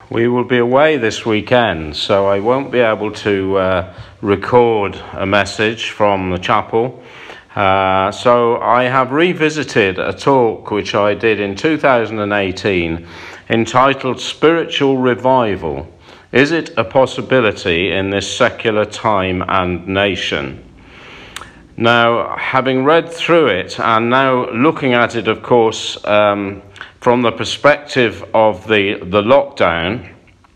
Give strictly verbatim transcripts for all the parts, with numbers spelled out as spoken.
We will be away this weekend, so I won't be able to uh, record a message from the chapel. Uh, so I have revisited a talk which I did in two thousand eighteen entitled Spiritual Revival. Is it a possibility in this secular time and nation? Now, having read through it and now looking at it, of course, um, from the perspective of the, the lockdown,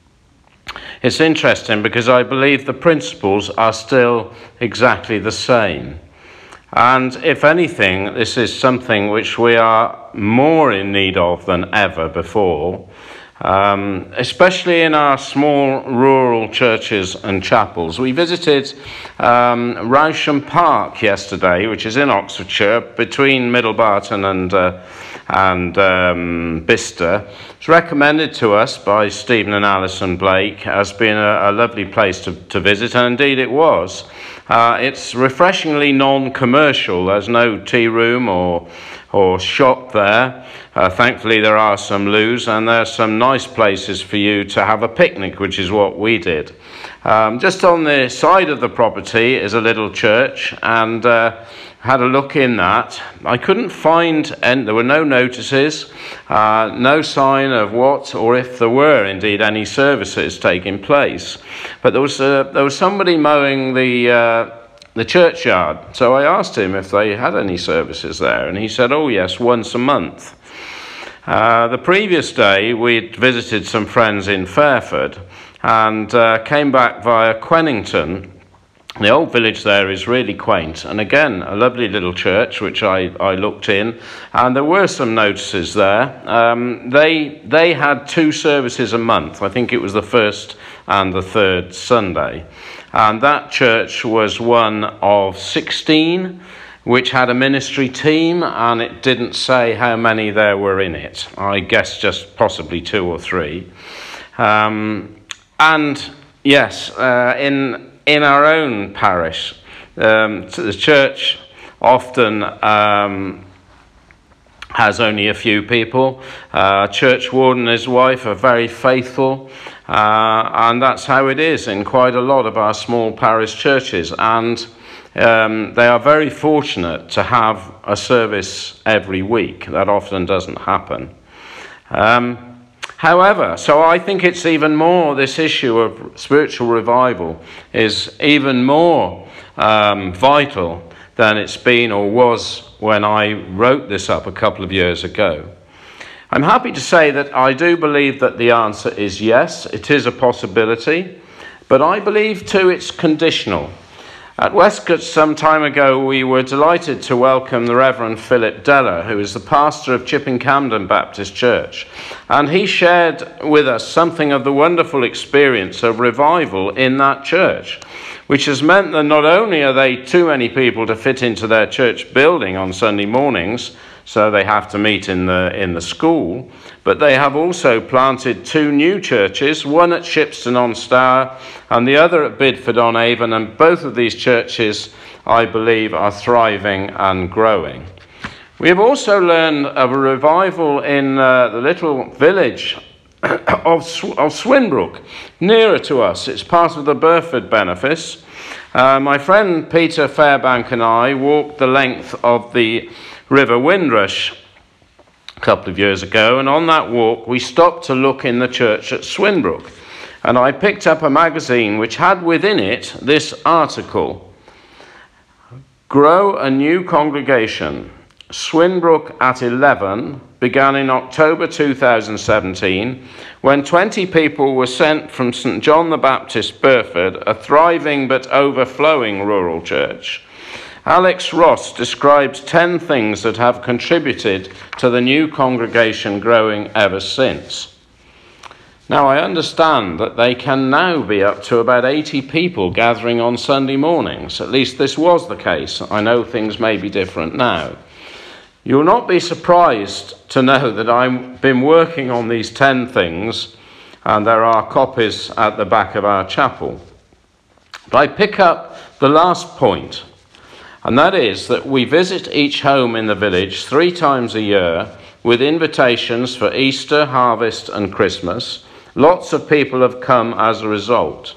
it's interesting because I believe the principles are still exactly the same. And if anything, this is something which we are more in need of than ever before, um, especially in our small rural churches and chapels. We visited um, Rousham Park yesterday, which is in Oxfordshire, between Middle Barton and uh, and um, Bicester. It's recommended to us by Stephen and Alison Blake as being a, a lovely place to, to visit, and indeed it was. Uh, it's refreshingly non-commercial. There's no tea room or or shop there. Uh, thankfully there are some loos, and there's some nice places for you to have a picnic, which is what we did. Um, just on the side of the property is a little church, and uh, had a look in that. I couldn't find, and there were no notices, uh, no sign of what, or if there were indeed any services taking place. But there was uh, there was somebody mowing the uh, the churchyard. So I asked him if they had any services there, and he said, "Oh yes, once a month." Uh, the previous day we'd visited some friends in Fairford and uh, came back via Quennington. The old village there is really quaint, and again a lovely little church which I, I looked in, and there were some notices there. Um, they they had two services a month. I think it was the first and the third Sunday, and that church was one of sixteen which had a ministry team, and it didn't say how many there were in it. I guess just possibly two or three. Um, and yes, uh, in In our own parish, um, the church often um, has only a few people. Uh, church warden and his wife are very faithful, uh, and that's how it is in quite a lot of our small parish churches. And um, they are very fortunate to have a service every week. That often doesn't happen. Um, However, so I think it's even more, this issue of spiritual revival is even more um, vital than it's been or was when I wrote this up a couple of years ago. I'm happy to say that I do believe that the answer is yes, it is a possibility, but I believe too it's conditional. At Westcott some time ago, we were delighted to welcome the Reverend Philip Deller, who is the pastor of Chipping Campden Baptist Church. And he shared with us something of the wonderful experience of revival in that church, which has meant that not only are they too many people to fit into their church building on Sunday mornings, so they have to meet in the in the school, but they have also planted two new churches, one at Shipston-on-Stour and the other at Bidford-on-Avon, and both of these churches, I believe, are thriving and growing. We have also learned of a revival in uh, the little village of, Sw- of Swinbrook, nearer to us. It's part of the Burford benefice. Uh, my friend Peter Fairbank and I walked the length of the River Windrush a couple of years ago, and on that walk we stopped to look in the church at Swinbrook, and I picked up a magazine which had within it this article: Grow a New Congregation, Swinbrook at eleven, began in October two thousand seventeen, when twenty people were sent from St John the Baptist, Burford, a thriving but overflowing rural church. Alex Ross describes ten things that have contributed to the new congregation growing ever since. Now, I understand that they can now be up to about eighty people gathering on Sunday mornings. At least this was the case. I know things may be different now. You'll not be surprised to know that I've been working on these ten things, and there are copies at the back of our chapel. But I pick up the last point, and that is that we visit each home in the village three times a year with invitations for Easter, harvest and Christmas, Lots of people have come as a result.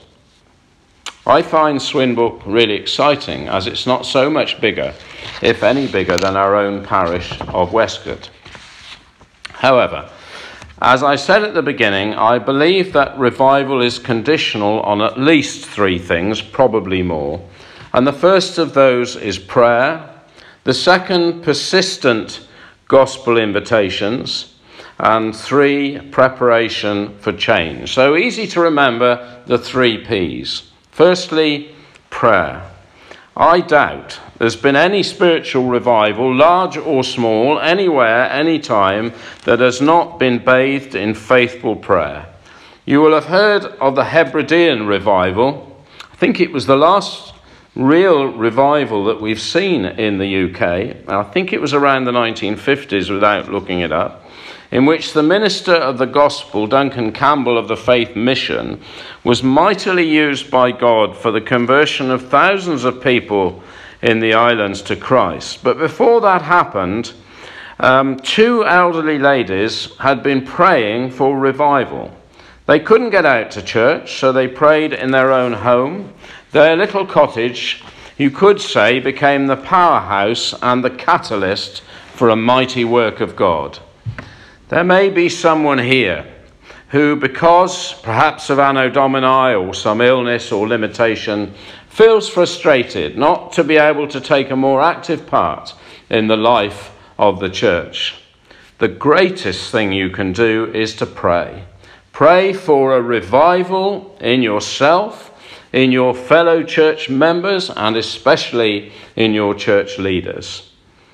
I find Swinbrook really exciting, as it's not so much bigger, if any bigger, than our own parish of Westcott. However, as I said at the beginning, I believe that revival is conditional on at least three things, probably more. And the first of those is prayer. The second, persistent gospel invitations. And three, preparation for change. So easy to remember the three P's. Firstly, prayer. I doubt there's been any spiritual revival, large or small, anywhere, anytime, that has not been bathed in faithful prayer. You will have heard of the Hebridean revival. I think it was the last real revival that we've seen in the U K. I think it was around the nineteen fifties, without looking it up, in which the minister of the gospel, Duncan Campbell of the Faith Mission, was mightily used by God for the conversion of thousands of people in the islands to Christ. But before that happened, um, two elderly ladies had been praying for revival. They couldn't get out to church, so they prayed in their own home. Their little cottage, you could say, became the powerhouse and the catalyst for a mighty work of God. There may be someone here who, because perhaps of Anno Domini or some illness or limitation, feels frustrated not to be able to take a more active part in the life of the church. The greatest thing you can do is to pray. Pray for a revival in yourself, in your fellow church members, and especially in your church leaders.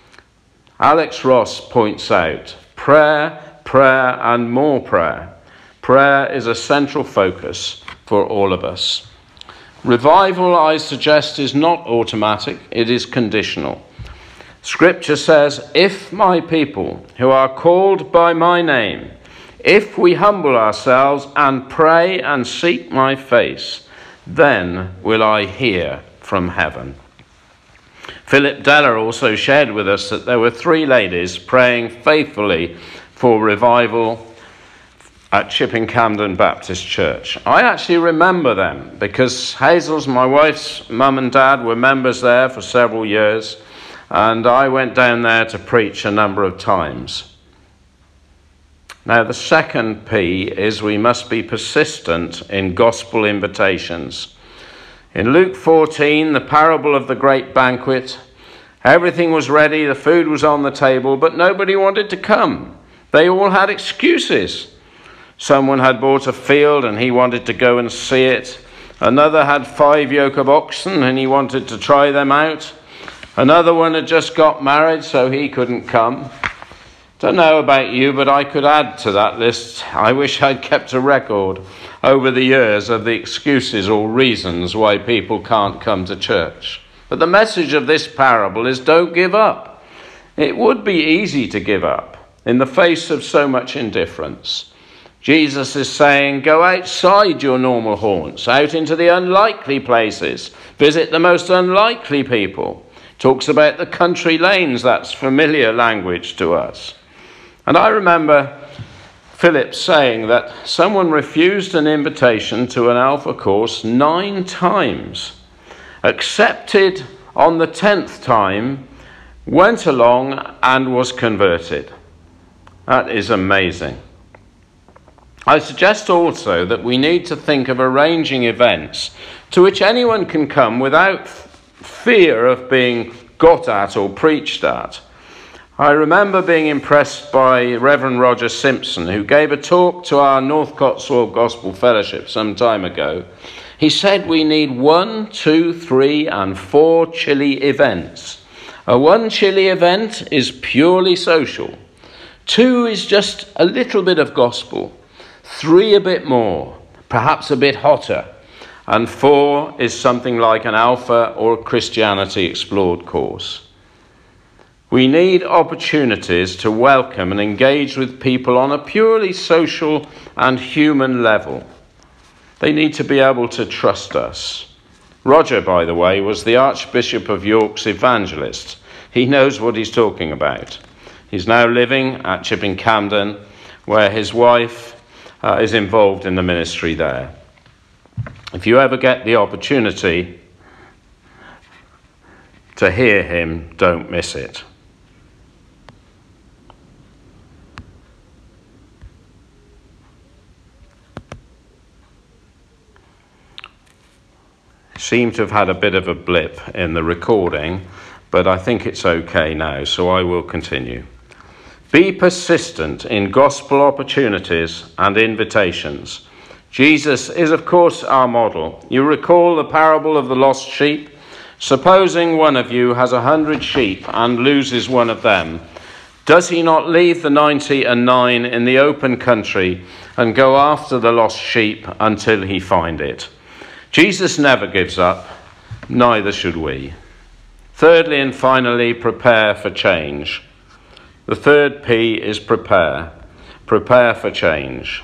Alex Ross points out, prayer, prayer, and more prayer. Prayer is a central focus for all of us. Revival, I suggest, is not automatic, it is conditional. Scripture says, if my people who are called by my name, if we humble ourselves and pray and seek my face, then will I hear from heaven. Philip Deller also shared with us that there were three ladies praying faithfully for revival at Chipping Campden Baptist Church. I actually remember them because Hazel's, my wife's mum and dad, were members there for several years, and I went down there to preach a number of times. Now, the second P is we must be persistent in gospel invitations. In Luke fourteen, the parable of the great banquet, everything was ready, the food was on the table, but nobody wanted to come. They all had excuses. Someone had bought a field and he wanted to go and see it. Another had five yoke of oxen and he wanted to try them out. Another one had just got married, so he couldn't come. Don't know about you, but I could add to that list. I wish I'd kept a record over the years of the excuses or reasons why people can't come to church. But the message of this parable is don't give up. It would be easy to give up in the face of so much indifference. Jesus is saying, go outside your normal haunts, out into the unlikely places. Visit the most unlikely people. Talks about the country lanes. That's familiar language to us. And I remember Philip saying that someone refused an invitation to an Alpha course nine times, accepted on the tenth time, went along and was converted. That is amazing. I suggest also that we need to think of arranging events to which anyone can come without fear of being got at or preached at. I remember being impressed by Reverend Roger Simpson, who gave a talk to our North Cotswold Gospel Fellowship some time ago. He said we need one, two, three, and four chilly events. A one chilly event is purely social. Two is just a little bit of gospel. Three a bit more, perhaps a bit hotter. And four is something like an Alpha or a Christianity Explored course. We need opportunities to welcome and engage with people on a purely social and human level. They need to be able to trust us. Roger, by the way, was the Archbishop of York's evangelist. He knows what he's talking about. He's now living at Chipping Campden, where his wife uh, is involved in the ministry there. If you ever get the opportunity to hear him, don't miss it. Seem to have had a bit of a blip in the recording, but I think it's okay now, so I will continue. Be persistent in gospel opportunities and invitations. Jesus is, of course, our model. You recall the parable of the lost sheep? Supposing one of you has a hundred sheep and loses one of them, does he not leave the ninety and nine in the open country and go after the lost sheep until he find it? Jesus never gives up, neither should we. Thirdly and finally, prepare for change. The third P is prepare. Prepare for change.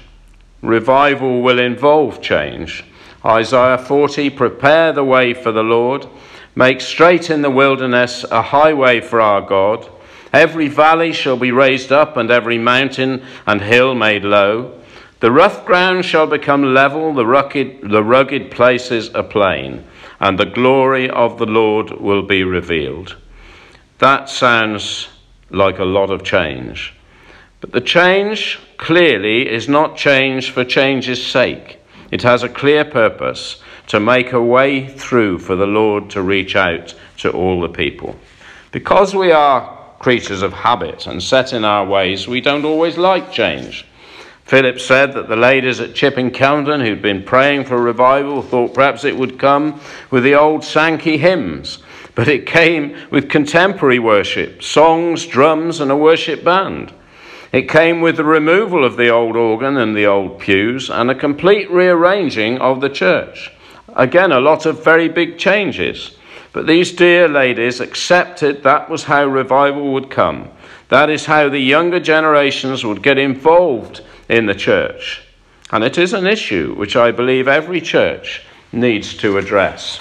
Revival will involve change. Isaiah forty, prepare the way for the Lord. Make straight in the wilderness a highway for our God. Every valley shall be raised up, and every mountain and hill made low. The rough ground shall become level, the rugged, the rugged places a plain, and the glory of the Lord will be revealed. That sounds like a lot of change. But the change, clearly, is not change for change's sake. It has a clear purpose, to make a way through for the Lord to reach out to all the people. Because we are creatures of habit and set in our ways, we don't always like change. Philip said that the ladies at Chipping Campden who'd been praying for revival thought perhaps it would come with the old Sankey hymns, but it came with contemporary worship, songs, drums, and a worship band. It came with the removal of the old organ and the old pews and a complete rearranging of the church. Again, a lot of very big changes. But these dear ladies accepted that was how revival would come. That is how the younger generations would get involved in the church. And it is an issue which I believe every church needs to address.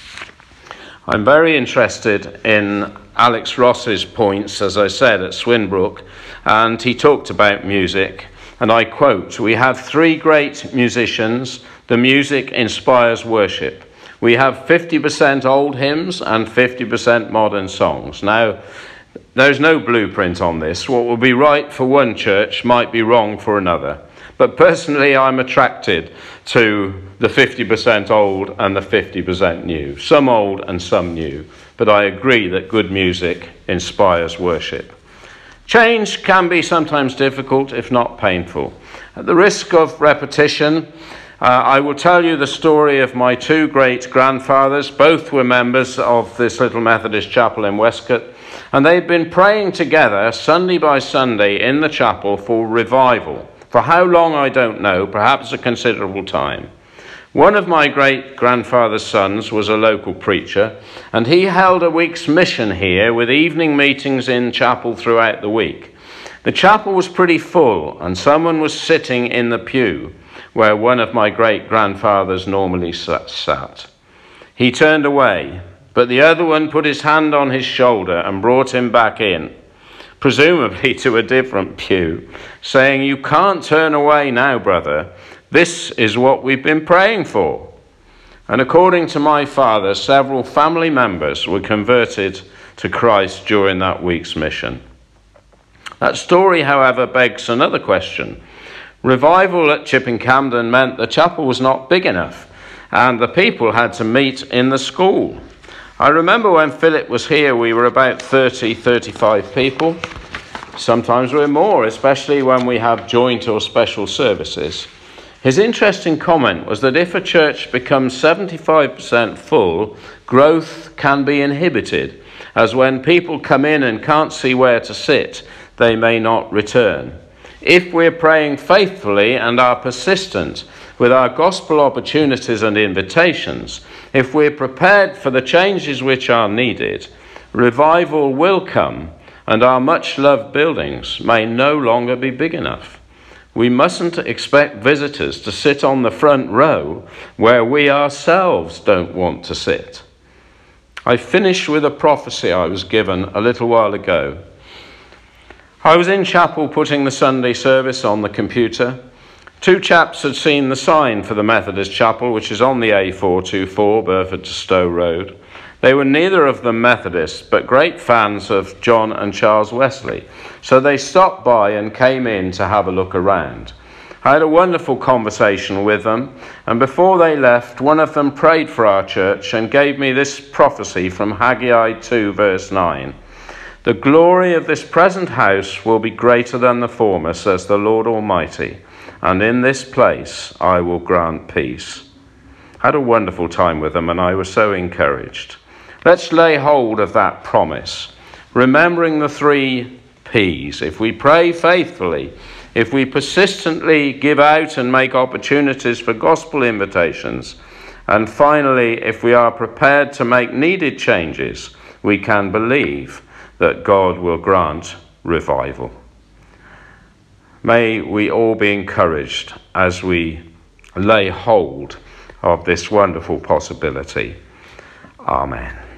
I'm very interested in Alex Ross's points, as I said, at Swinbrook, and he talked about music. And I quote, "We have three great musicians. The music inspires worship. We have fifty percent old hymns and fifty percent modern songs." Now, there's no blueprint on this. What will be right for one church might be wrong for another. But personally, I'm attracted to the fifty percent old and the fifty percent new. Some old and some new. But I agree that good music inspires worship. Change can be sometimes difficult, if not painful. At the risk of repetition, uh, I will tell you the story of my two great-grandfathers. Both were members of this little Methodist chapel in Westcott, and they'd been praying together Sunday by Sunday in the chapel for revival. For how long, I don't know, perhaps a considerable time. One of my great-grandfather's sons was a local preacher, and he held a week's mission here with evening meetings in chapel throughout the week. The chapel was pretty full, and someone was sitting in the pew where one of my great-grandfathers normally sat. He turned away, but the other one put his hand on his shoulder and brought him back in, presumably to a different pew, saying, "You can't turn away now, brother. This is what we've been praying for." And according to my father, several family members were converted to Christ during that week's mission. That story, however, begs another question. Revival at Chipping Campden meant the chapel was not big enough, and the people had to meet in the school. I remember when Philip was here, we were about thirty, thirty-five people. Sometimes we're more, especially when we have joint or special services. His interesting comment was that if a church becomes seventy-five percent full, growth can be inhibited, as when people come in and can't see where to sit, they may not return. If we're praying faithfully and are persistent with our gospel opportunities and invitations, if we're prepared for the changes which are needed, revival will come, and our much-loved buildings may no longer be big enough. We mustn't expect visitors to sit on the front row where we ourselves don't want to sit. I finish with a prophecy I was given a little while ago. I was in chapel putting the Sunday service on the computer. Two chaps had seen the sign for the Methodist Chapel, which is on the A four twenty-four, Burford to Stowe Road. They were neither of them Methodists, but great fans of John and Charles Wesley. So they stopped by and came in to have a look around. I had a wonderful conversation with them, and before they left, one of them prayed for our church and gave me this prophecy from Haggai two, verse nine. The glory of this present house will be greater than the former, says the Lord Almighty, and in this place I will grant peace. I had a wonderful time with them, and I was so encouraged. Let's lay hold of that promise, remembering the three P's. If we pray faithfully, if we persistently give out and make opportunities for gospel invitations, and finally, if we are prepared to make needed changes, we can believe that God will grant revival. May we all be encouraged as we lay hold of this wonderful possibility. Amen.